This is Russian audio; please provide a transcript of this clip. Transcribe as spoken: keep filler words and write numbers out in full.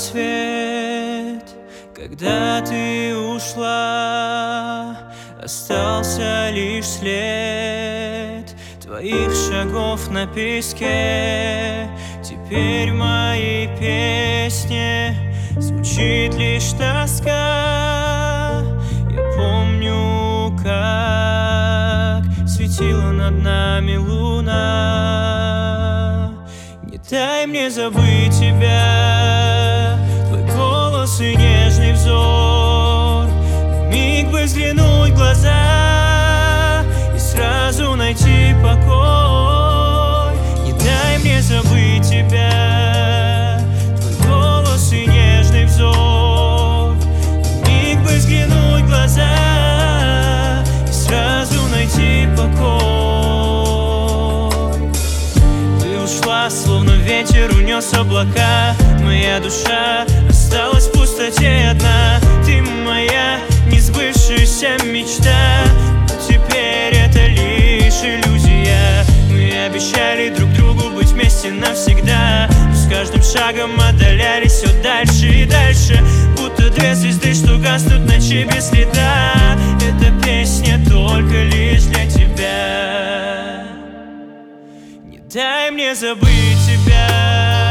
рассвет, когда ты ушла, остался лишь след твоих шагов на песке. Теперь в моей песне звучит лишь тоска. Я помню, как светила над нами луна. Не дай мне забыть тебя, твой голос и нежный взор. Миг бы взглянуть в глаза и сразу найти покой. Не дай мне забыть тебя, твой голос и нежный взор. Миг бы взглянуть в глаза и сразу найти покой. Ты ушла, словно ветер унес облака. Моя душа осталась в пустоте одна. Ты моя несбывшаяся мечта, но теперь это лишь иллюзия. Мы обещали друг другу быть вместе навсегда, но с каждым шагом отдалялись все дальше и дальше, будто две звезды, что гаснут в ночи без следа. Эта песня только лишь для тебя. Не дай мне забыть тебя.